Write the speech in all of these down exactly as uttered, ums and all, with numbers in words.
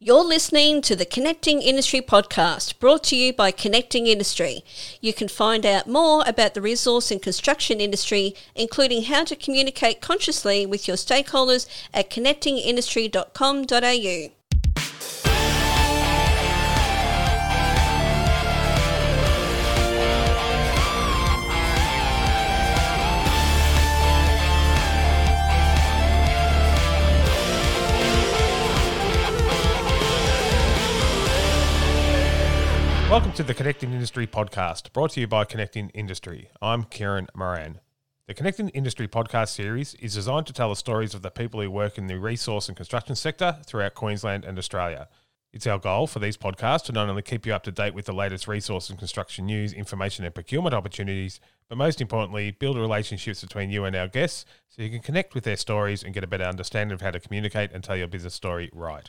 You're listening to the Connecting Industry podcast, brought to you by Connecting Industry. You can find out more about the resource and construction industry, including how to communicate consciously with your stakeholders at connecting industry dot com dot a u. Welcome to the Connecting Industry podcast, brought to you by Connecting Industry. I'm Kieran Moran. The Connecting Industry podcast series is designed to tell the stories of the people who work in the resource and construction sector throughout Queensland and Australia. It's our goal for these podcasts to not only keep you up to date with the latest resource and construction news, information and procurement opportunities, but most importantly, build relationships between you and our guests so you can connect with their stories and get a better understanding of how to communicate and tell your business story right.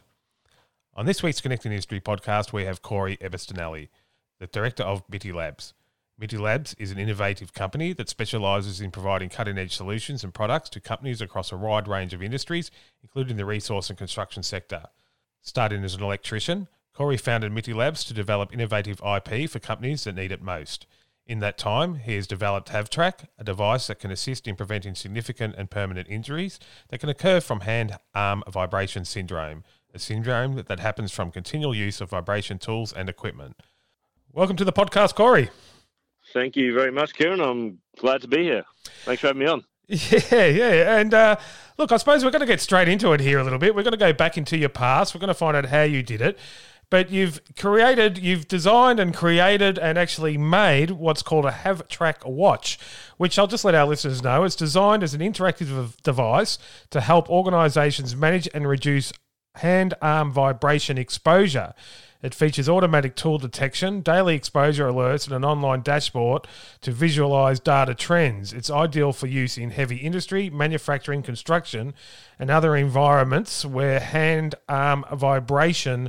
On this week's Connecting Industry podcast, we have Corey Ebestinelli, the director of Mitty Labs. Mitty Labs is an innovative company that specialises in providing cutting-edge solutions and products to companies across a wide range of industries, including the resource and construction sector. Starting as an electrician, Corey founded Mitty Labs to develop innovative I P for companies that need it most. In that time, he has developed HavTrack, a device that can assist in preventing significant and permanent injuries that can occur from hand-arm vibration syndrome, a syndrome that happens from continual use of vibration tools and equipment. Welcome to the podcast, Corey. Thank you very much, Kieran. I'm glad to be here. Thanks for having me on. Yeah, yeah. And uh, look, I suppose we're going to get straight into it here a little bit. We're going to go back into your past. We're going to find out how you did it. But you've created, you've designed and created and actually made what's called a HavTrack watch, which I'll just let our listeners know. It's designed as an interactive device to help organisations manage and reduce hand-arm vibration exposure. It features automatic tool detection, daily exposure alerts, and an online dashboard to visualise data trends. It's ideal for use in heavy industry, manufacturing, construction, and other environments where hand-arm vibration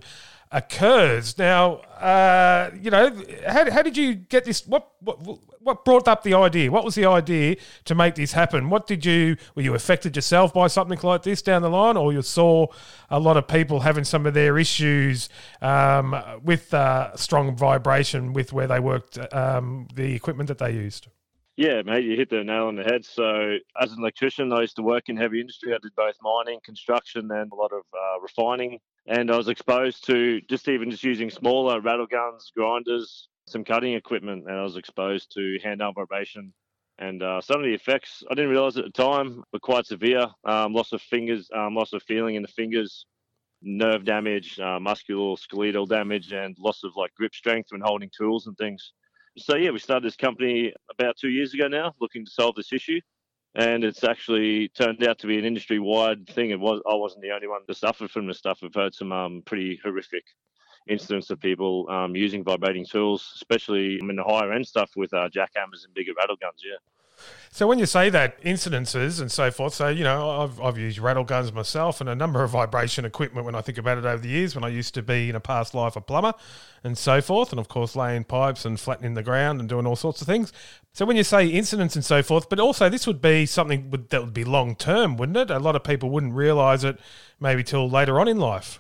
occurs. Now, uh, you know, how, how did you get this? What, what what brought up the idea? What was the idea to make this happen? What did you, were you affected yourself by something like this down the line, or you saw a lot of people having some of their issues um, with uh, strong vibration with where they worked, um, the equipment that they used? Yeah, mate, you hit the nail on the head. So as an electrician, I used to work in heavy industry. I did both mining, construction, and a lot of uh, refining. And I was exposed to just even just using smaller rattle guns, grinders, some cutting equipment, and I was exposed to hand-arm vibration. And uh, some of the effects, I didn't realise at the time, were quite severe. Um, loss of fingers, um, loss of feeling in the fingers, nerve damage, uh, musculoskeletal damage, and loss of like grip strength when holding tools and things. So yeah, we started this company about two years ago now, looking to solve this issue. And it's actually turned out to be an industry-wide thing. It was I wasn't the only one that suffered from this stuff. We've heard some um, pretty horrific incidents of people um, using vibrating tools, especially in the higher-end stuff with uh, jackhammers and bigger rattle guns, yeah. So when you say that, incidences and so forth, so, you know, I've, I've used rattle guns myself and a number of vibration equipment when I think about it over the years, when I used to be in a past life a plumber and so forth, and of course laying pipes and flattening the ground and doing all sorts of things. So when you say incidents and so forth, but also this would be something that would be long-term, wouldn't it? A lot of people wouldn't realise it maybe till later on in life.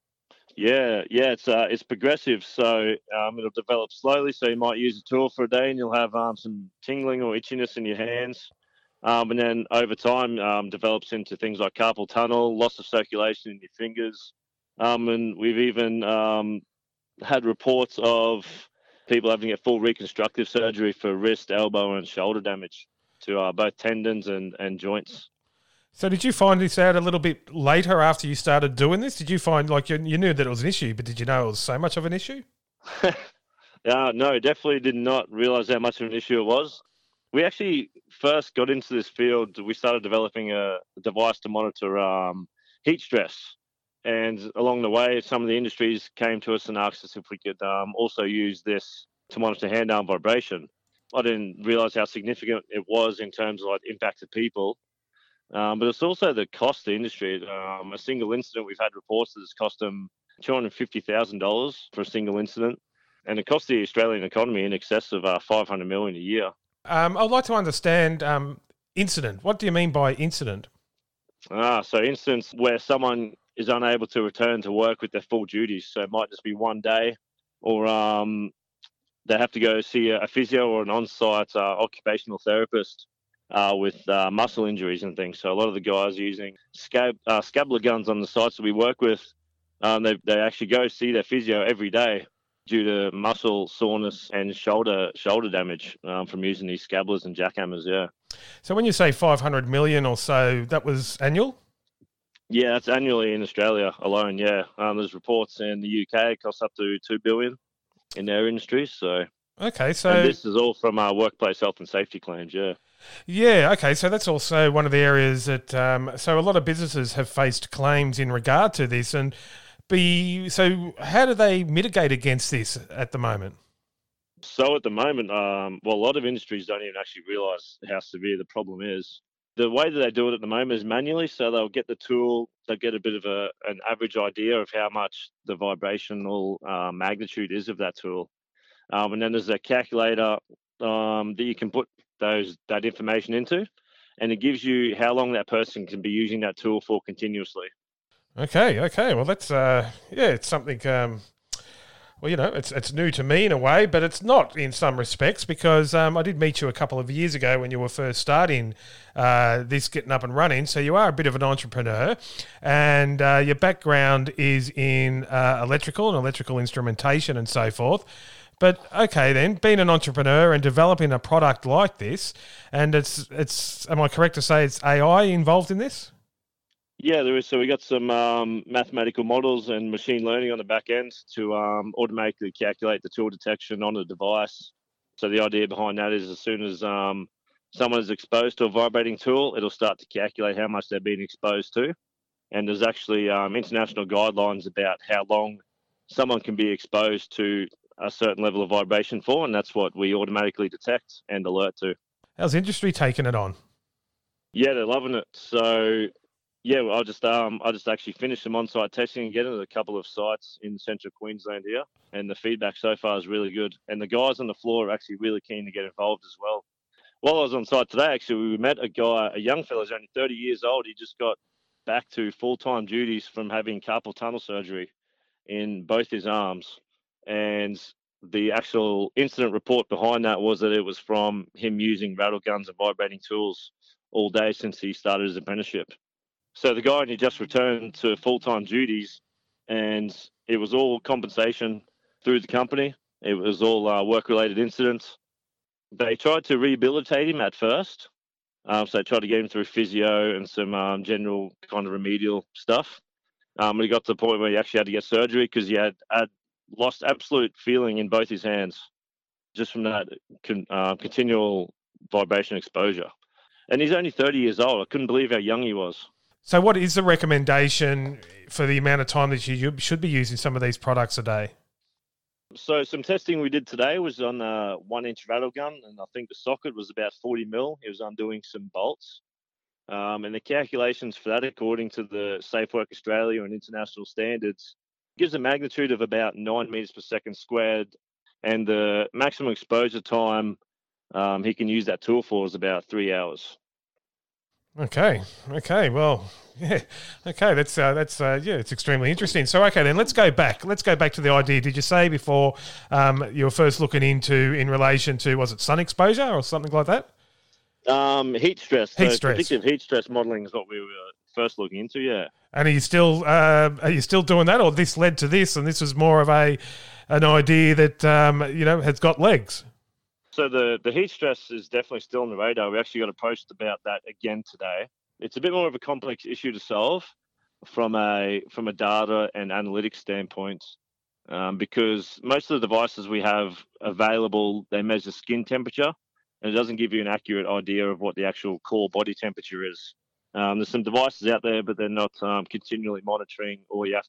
Yeah, yeah, it's uh, it's progressive, so um, it'll develop slowly. So you might use a tool for a day, and you'll have um, some tingling or itchiness in your hands, um, and then over time um, develops into things like carpal tunnel, loss of circulation in your fingers, um, and we've even um, had reports of people having to get full reconstructive surgery for wrist, elbow, and shoulder damage to uh, both tendons and, and joints. So did you find this out a little bit later after you started doing this? Did you find, like, you, you knew that it was an issue, but did you know it was so much of an issue? uh, no, definitely did not realise how much of an issue it was. We actually first got into this field, we started developing a, a device to monitor um, heat stress. And along the way, some of the industries came to us and asked us if we could um, also use this to monitor hand-arm vibration. I didn't realise how significant it was in terms of like impact to people. Um, but it's also the cost to the industry. Um, a single incident, we've had reports that it's cost them two hundred fifty thousand dollars for a single incident. And it costs the Australian economy in excess of uh, five hundred million dollars a year. Um, I'd like to understand um, incident. What do you mean by incident? Ah, so incidents where someone is unable to return to work with their full duties. So it might just be one day, or um, they have to go see a, a physio or an on-site uh, occupational therapist uh, with uh, muscle injuries and things. So a lot of the guys are using scab, uh, scabular guns on the sites that we work with. Um, they, they actually go see their physio every day due to muscle soreness and shoulder shoulder damage um, from using these scabulars and jackhammers, yeah. So when you say five hundred million or so, that was annual? Yeah, that's annually in Australia alone, yeah. Um, there's reports in the U K, it costs up to two billion in their industry, so... Okay, so... And this is all from our workplace health and safety claims, yeah. Yeah, okay, so that's also one of the areas that... Um, so a lot of businesses have faced claims in regard to this, and be so how do they mitigate against this at the moment? So at the moment, um, well, a lot of industries don't even actually realise how severe the problem is. The way that they do it at the moment is manually, so they'll get the tool, they'll get a bit of a, an average idea of how much the vibrational uh, magnitude is of that tool. Um, and then there's a calculator um, that you can put those that information into, and it gives you how long that person can be using that tool for continuously. Okay, okay. Well, that's, uh, yeah, it's something... Um... Well, you know, it's it's new to me in a way, but it's not in some respects because um, I did meet you a couple of years ago when you were first starting uh, this getting up and running. So you are a bit of an entrepreneur, and uh, your background is in uh, electrical and electrical instrumentation and so forth. But okay, then being an entrepreneur and developing a product like this, and it's it's am I correct to say it's A I involved in this? Yeah, there is. So we got some um, mathematical models and machine learning on the back end to um, automatically calculate the tool detection on the device. So the idea behind that is as soon as um, someone is exposed to a vibrating tool, it'll start to calculate how much they're being exposed to. And there's actually um, international guidelines about how long someone can be exposed to a certain level of vibration for, and that's what we automatically detect and alert to. How's industry taking it on? Yeah, they're loving it. So... Yeah, well, I just um I just actually finished some on-site testing again at a couple of sites in central Queensland here, and the feedback so far is really good. And the guys on the floor are actually really keen to get involved as well. While I was on site today, actually, we met a guy, a young fella, who's only thirty years old. He just got back to full-time duties from having carpal tunnel surgery in both his arms, and the actual incident report behind that was that it was from him using rattle guns and vibrating tools all day since he started his apprenticeship. So the guy only just returned to full-time duties, and it was all compensation through the company. It was all uh, work-related incidents. They tried to rehabilitate him at first. Um, so they tried to get him through physio and some um, general kind of remedial stuff. Um, but he got to the point where he actually had to get surgery because he had, had lost absolute feeling in both his hands just from that con- uh, continual vibration exposure. And he's only thirty years old. I couldn't believe how young he was. So what is the recommendation for the amount of time that you should be using some of these products a day? So some testing we did today was on a one-inch rattle gun, and I think the socket was about forty mil. It was undoing some bolts. Um, and the calculations for that, according to the Safe Work Australia and international standards, gives a magnitude of about nine metres per second squared, and the maximum exposure time um, he can use that tool for is about three hours. Okay. Okay. Well, yeah. Okay. That's uh, that's uh, yeah. It's extremely interesting. So, okay, then let's go back. Let's go back to the idea. Did you say before um, you were first looking into in relation to was it sun exposure or something like that? Um, heat stress. Heat so stress. Predictive heat stress modelling is what we were first looking into. Yeah. And are you still uh, are you still doing that, or this led to this, and this was more of a an idea that um, you know has got legs? So the, the heat stress is definitely still on the radar. We actually got a post about that again today. It's a bit more of a complex issue to solve from a from a data and analytics standpoint, um, because most of the devices we have available, they measure skin temperature, and it doesn't give you an accurate idea of what the actual core body temperature is. Um, there's some devices out there, but they're not um, continually monitoring, or you have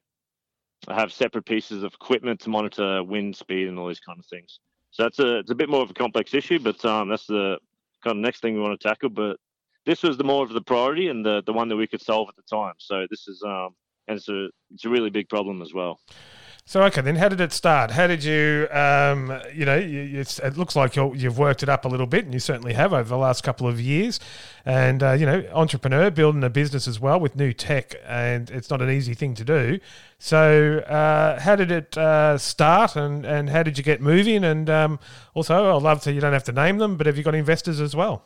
to have separate pieces of equipment to monitor wind speed and all these kind of things. So that's a, it's a bit more of a complex issue, but um, that's the kind of next thing we want to tackle. But this was the more of the priority and the, the one that we could solve at the time. So this is, um, and it's a, it's a really big problem as well. So, okay, then how did it start? How did you, um, you know, you, it's, it looks like you're, you've worked it up a little bit, and you certainly have over the last couple of years. And, uh, you know, entrepreneur, building a business as well with new tech, and it's not an easy thing to do. So uh, how did it uh, start, and, and how did you get moving? And um, also, I'd love to, you don't have to name them, but have you got investors as well?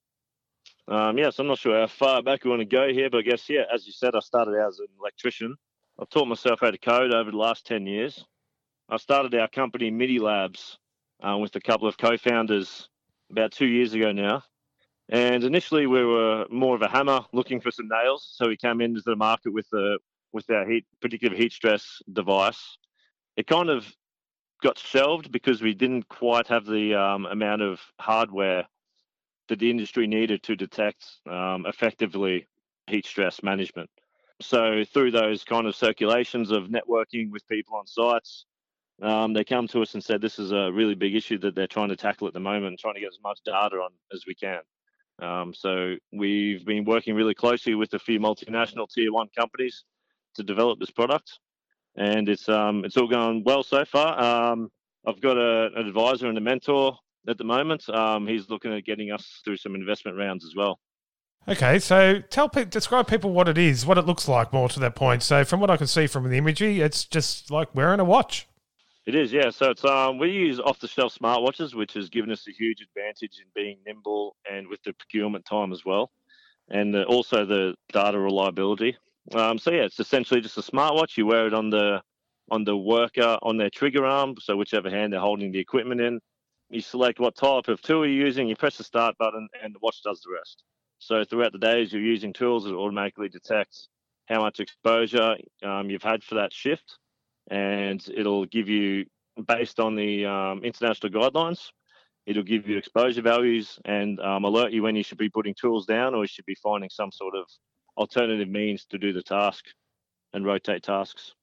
Um, yes, I'm not sure how far back we want to go here, but I guess, yeah, as you said, I started out as an electrician. I've taught myself how to code over the last ten years. I started our company, MIDI Labs, uh, with a couple of co-founders about two years ago now. And initially, we were more of a hammer looking for some nails. So we came into the market with the with our heat predictive heat stress device. It kind of got shelved because we didn't quite have the um, amount of hardware that the industry needed to detect um, effectively heat stress management. So through those kind of circulations of networking with people on sites, um, they come to us and said this is a really big issue that they're trying to tackle at the moment, trying to get as much data on as we can. Um, so we've been working really closely with a few multinational tier one companies to develop this product, and it's um, it's all going well so far. Um, I've got a, an advisor and a mentor at the moment. Um, he's looking at getting us through some investment rounds as well. Okay, so tell pe- describe people what it is, what it looks like more to that point. So from what I can see from the imagery, it's just like wearing a watch. It is, yeah. So it's um, we use off-the-shelf smartwatches, which has given us a huge advantage in being nimble and with the procurement time as well, and the, also the data reliability. Um, so yeah, it's essentially just a smartwatch. You wear it on the on the worker on their trigger arm, so whichever hand they're holding the equipment in. You select what type of tool you're using. You press the start button, and the watch does the rest. So throughout the day, as you're using tools, it automatically detects how much exposure um, you've had for that shift, and it'll give you, based on the um, international guidelines, it'll give you exposure values and um, alert you when you should be putting tools down or you should be finding some sort of alternative means to do the task and rotate tasks.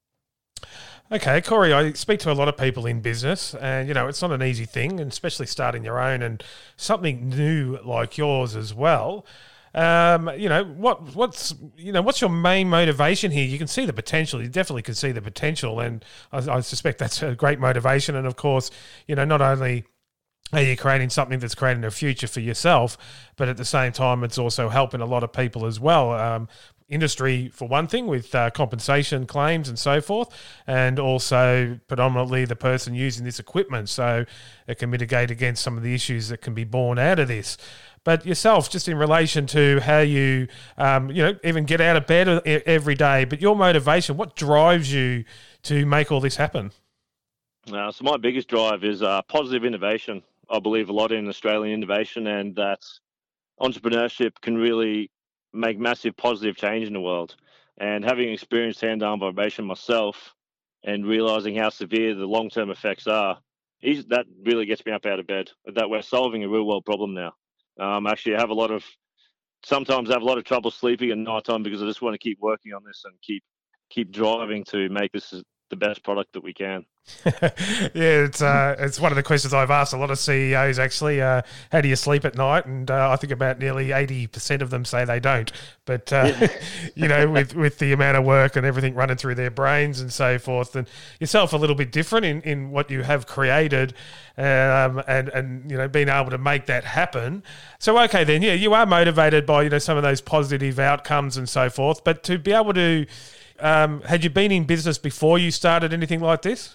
Okay, Corey, I speak to a lot of people in business, and, you know, it's not an easy thing, and especially starting your own and something new like yours as well. Um, you know, what what's you know what's your main motivation here? You can see the potential. You definitely can see the potential, and I, I suspect that's a great motivation. And of course, you know, not only are you creating something that's creating a future for yourself, but at the same time, it's also helping a lot of people as well. Um, industry, for one thing, with uh, compensation claims and so forth, and also predominantly the person using this equipment, so it can mitigate against some of the issues that can be born out of this. But yourself, just in relation to how you, um, you know, even get out of bed every day, but your motivation, what drives you to make all this happen? Uh, so my biggest drive is uh, positive innovation. I believe a lot in Australian innovation, and that entrepreneurship can really make massive positive change in the world. And having experienced hand-arm vibration myself and realizing how severe the long-term effects are, that really gets me up out of bed, that we're solving a real-world problem now. Um, actually, I have a lot of, sometimes I have a lot of trouble sleeping at night time because I just want to keep working on this and keep keep driving to make this the best product that we can. Yeah, it's uh, it's one of the questions I've asked a lot of C E Os actually. Uh, how do you sleep at night? And uh, I think about nearly eighty percent of them say they don't. But, uh, yeah. you know, with, with the amount of work and everything running through their brains and so forth, and yourself a little bit different in, in what you have created um, and, and, you know, being able to make that happen. So, okay, then, yeah, you are motivated by, you know, some of those positive outcomes and so forth. But to be able to, um, had you been in business before you started anything like this?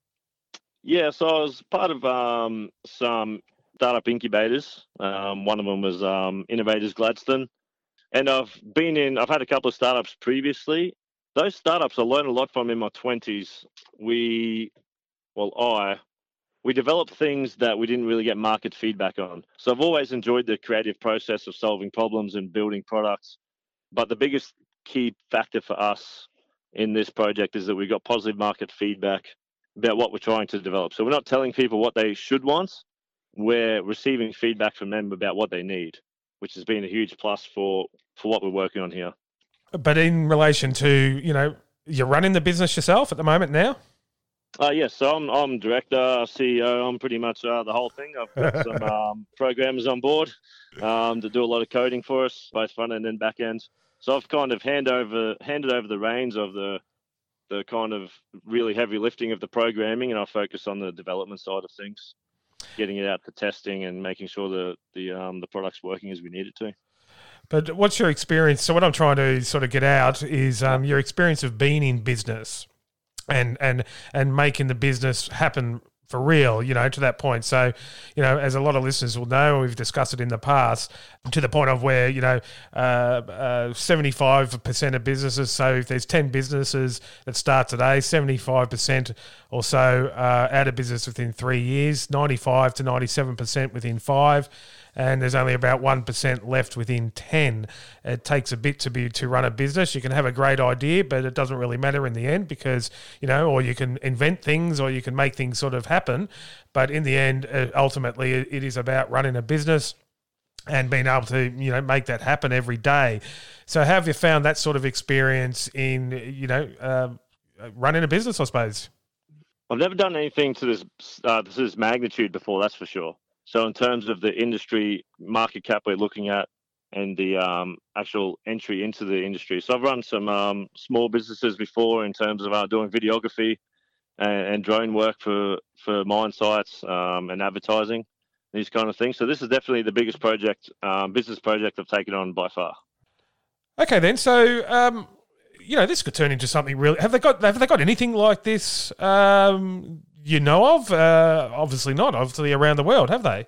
Yeah, so I was part of um, some startup incubators. Um, one of them was um, Innovators Gladstone. And I've been in, I've had a couple of startups previously. Those startups I learned a lot from in my twenties. We, well, I, we developed things that we didn't really get market feedback on. So I've always enjoyed the creative process of solving problems and building products. But the biggest key factor for us in this project is that we got positive market feedback about what we're trying to develop. So we're not telling people what they should want. We're receiving feedback from them about what they need, which has been a huge plus for, for what we're working on here. But in relation to, you know, you're running the business yourself at the moment now? Uh, yes, so I'm I'm director, C E O. I'm pretty much uh, the whole thing. I've got some um, programmers on board um, to do a lot of coding for us, both front end and back end. So I've kind of hand over, handed over the reins of the the kind of really heavy lifting of the programming, and I focus on the development side of things, getting it out for testing and making sure the the um, the product's working as we need it to. But what's your experience? So what I'm trying to sort of get out is um, your experience of being in business and and and making the business happen for real, you know, to that point. So, you know, as a lot of listeners will know, we've discussed it in the past, to the point of where, you know, uh, uh, seventy-five percent of businesses, so if there's ten businesses that start today, seventy-five percent or so uh, out of business within three years, ninety-five to ninety-seven percent within five, and there's only about one percent left within ten. It takes a bit to be to run a business. You can have a great idea, but it doesn't really matter in the end because, you know, or you can invent things or you can make things sort of happen. But in the end, uh, ultimately, it is about running a business and being able to, you know, make that happen every day. So how have you found that sort of experience in, you know, uh, running a business, I suppose? I've never done anything to this, uh, to this magnitude before, that's for sure. So in terms of the industry market cap we're looking at and the um, actual entry into the industry. So I've run some um, small businesses before in terms of uh, doing videography and, and drone work for, for mine sites um, and advertising, these kind of things. So this is definitely the biggest project, um, business project I've taken on by far. Okay, then. So, um, you know, this could turn into something really. Have they got? Have they got anything like this? Um, you know of? Uh, obviously not. Obviously around the world, have they?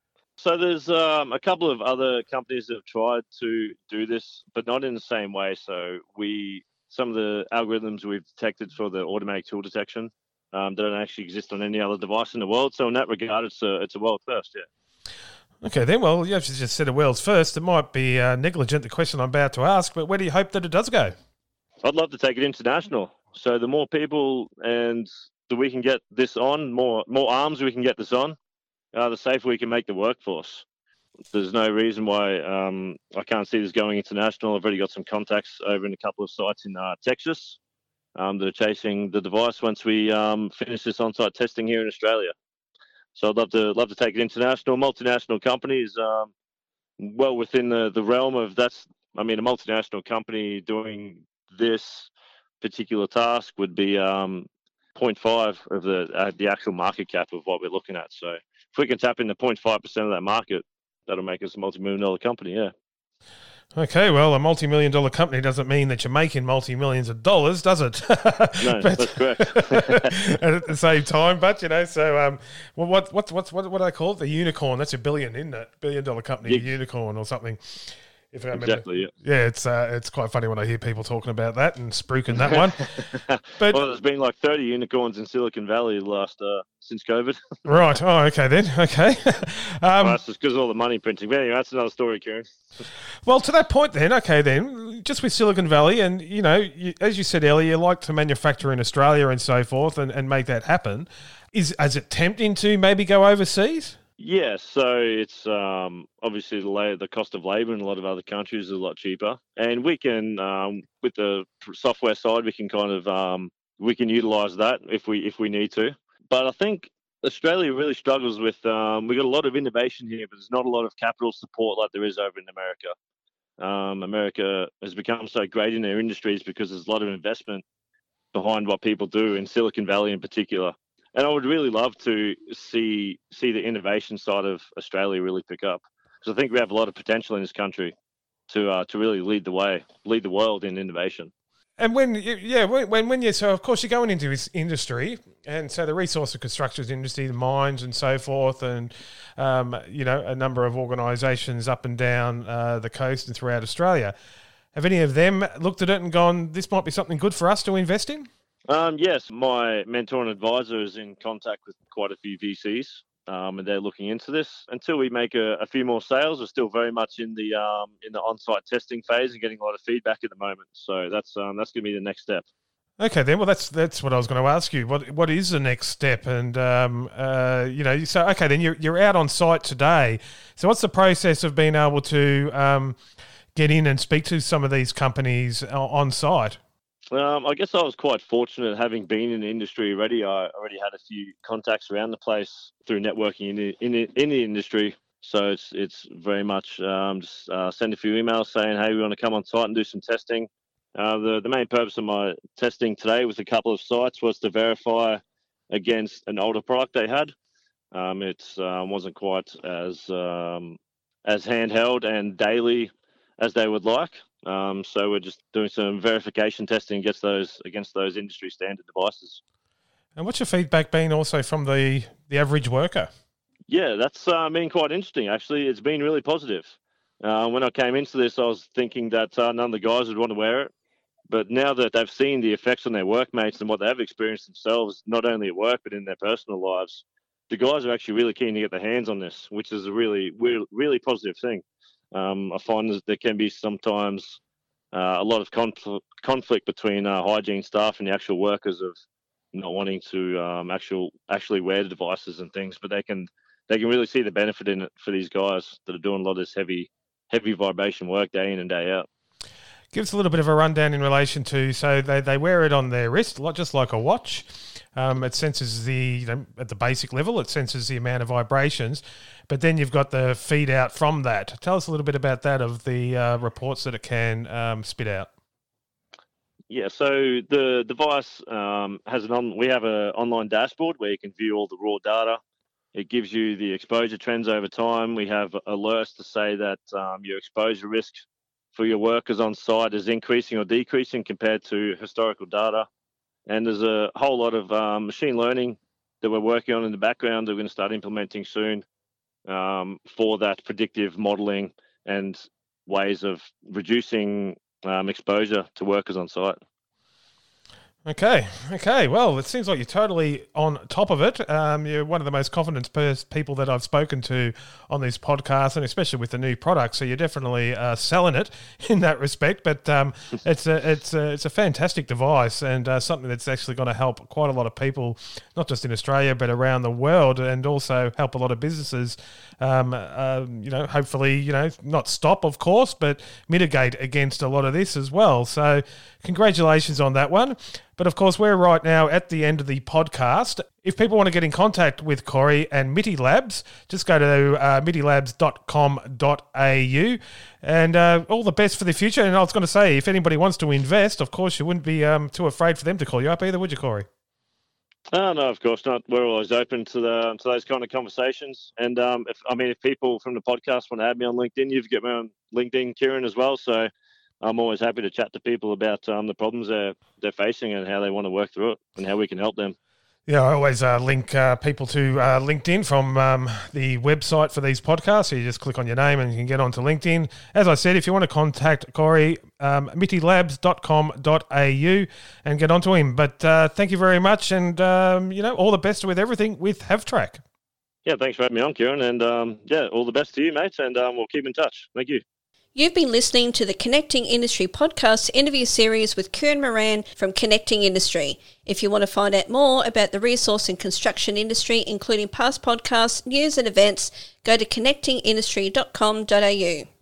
So there's um, a couple of other companies that have tried to do this, but not in the same way. So we, some of the algorithms we've detected for the automatic tool detection um, don't actually exist on any other device in the world. So in that regard, it's a it's a world first. Yeah. Okay, then. Well, you actually just said a world's first. It might be uh, negligent, the question I'm about to ask, but where do you hope that it does go? I'd love to take it international. So the more people and that we can get this on, more more arms we can get this on, uh, the safer we can make the workforce. There's no reason why um, I can't see this going international. I've already got some contacts over in a couple of sites in uh, Texas um, that are chasing the device once we um, finish this on-site testing here in Australia. So I'd love to love to take it international. Multinational companies, um, well within the, the realm of that's. I mean, a multinational company doing this particular task would be um, zero point five of the uh, the actual market cap of what we're looking at. So if we can tap into zero point five percent of that market, that'll make us a multi-million dollar company. Yeah. Okay, well, a multi-million dollar company doesn't mean that you're making multi-millions of dollars, does it? No, but, that's correct. and at the same time, but, you know, so um, well, what, what, what, what, what do they call it? The unicorn, that's a billion, isn't it? Billion dollar company, Yeah. a unicorn or something. If I Exactly, yeah. Yeah, it's uh, it's quite funny when I hear people talking about that and spruiking that one. But well, there's been like thirty unicorns in Silicon Valley the last uh, since COVID. right, oh, okay then, okay. um, well, that's just because of all the money printing. But anyway, that's another story, Kieran. Well, to that point then, okay then, just with Silicon Valley and, you know, you, as you said earlier, you like to manufacture in Australia and so forth and, and make that happen. Is, is it tempting to maybe go overseas? Yeah, so it's um, obviously the, la- the cost of labour in a lot of other countries is a lot cheaper, and we can um, with the software side we can kind of um, we can utilise that if we if we need to. But I think Australia really struggles with um, we've got a lot of innovation here, but there's not a lot of capital support like there is over in America. Um, America has become so great in their industries because there's a lot of investment behind what people do in Silicon Valley in particular. And I would really love to see see the innovation side of Australia really pick up, because I think we have a lot of potential in this country to uh, to really lead the way, lead the world in innovation. And when, you, yeah, when, when when you, so of course you're going into this industry, and so the resource and construction industry, the mines and so forth, and, um, you know, a number of organisations up and down uh, the coast and throughout Australia. Have any of them looked at it and gone, this might be something good for us to invest in? Um, yes, my mentor and advisor is in contact with quite a few V Cs, um, and they're looking into this. Until we make a, a few more sales, we're still very much in the um, in the on-site testing phase and getting a lot of feedback at the moment. So that's um, that's going to be the next step. Okay, then. Well, that's that's what I was going to ask you. What what is the next step? And um, uh, you know, so okay, then you're you're out on site today. So what's the process of being able to um, get in and speak to some of these companies on site? Um, I guess I was quite fortunate having been in the industry already. I already had a few contacts around the place through networking in the, in the, in the industry. So it's it's very much um, just uh, send a few emails saying, hey, we want to come on site and do some testing. Uh, the, the main purpose of my testing today with a couple of sites was to verify against an older product they had. Um, it uh, wasn't quite as um, as handheld and daily as they would like. Um, so we're just doing some verification testing against those against those industry standard devices. And what's your feedback been also from the, the average worker? Yeah, that's uh, been quite interesting, actually. It's been really positive. Uh, when I came into this, I was thinking that uh, none of the guys would want to wear it. But now that they've seen the effects on their workmates and what they've experienced themselves, not only at work, but in their personal lives, the guys are actually really keen to get their hands on this, which is a really, really, really positive thing. Um, I find that there can be sometimes uh, a lot of conf- conflict between uh, hygiene staff and the actual workers of not wanting to um, actual actually wear the devices and things, but they can they can really see the benefit in it for these guys that are doing a lot of this heavy heavy vibration work day in and day out. Give us a little bit of a rundown in relation to, so they, they wear it on their wrist, just like a watch. Um, it senses the, you know, at the basic level, it senses the amount of vibrations, but then you've got the feed out from that. Tell us a little bit about that, of the uh, reports that it can um, spit out. Yeah, so the device um, has an on. We have an online dashboard where you can view all the raw data. It gives you the exposure trends over time. We have alerts to say that um, your exposure risk for your workers on site is increasing or decreasing compared to historical data. And there's a whole lot of um, machine learning that we're working on in the background that we're going to start implementing soon um, for that predictive modeling and ways of reducing um, exposure to workers on site. Okay, okay. Well, it seems like you're totally on top of it. Um, you're one of the most confident pers- people that I've spoken to on this podcast, and especially with the new product. So you're definitely uh, selling it in that respect. But um, it's a it's a, it's a fantastic device, and uh, something that's actually going to help quite a lot of people, not just in Australia but around the world, and also help a lot of businesses. Um, uh, you know, hopefully, you know, not stop, of course, but mitigate against a lot of this as well. So congratulations on that one. But of course, we're right now at the end of the podcast. If people want to get in contact with Corey and Mitty Labs, just go to uh, mitty labs dot com dot a u, and uh, all the best for the future. And I was going to say, if anybody wants to invest, of course, you wouldn't be um, too afraid for them to call you up either, would you, Corey? Oh, no, of course not. We're always open to the to those kind of conversations. And um, if I mean, if people from the podcast want to add me on LinkedIn, you've got me on LinkedIn, Kieran, as well. So I'm always happy to chat to people about um, the problems they're they're facing and how they want to work through it and how we can help them. Yeah, I always uh, link uh, people to uh, LinkedIn from um, the website for these podcasts. So you just click on your name and you can get onto LinkedIn. As I said, if you want to contact Corey, um, mitty labs dot com dot a u and get onto him. But uh, thank you very much, and um, you know, all the best with everything with Havtrack. Yeah, thanks for having me on, Kieran, and um, yeah, all the best to you, mates, and um, we'll keep in touch. Thank you. You've been listening to the Connecting Industry podcast interview series with Kieran Moran from Connecting Industry. If you want to find out more about the resource and construction industry, including past podcasts, news and events, go to connecting industry dot com dot a u.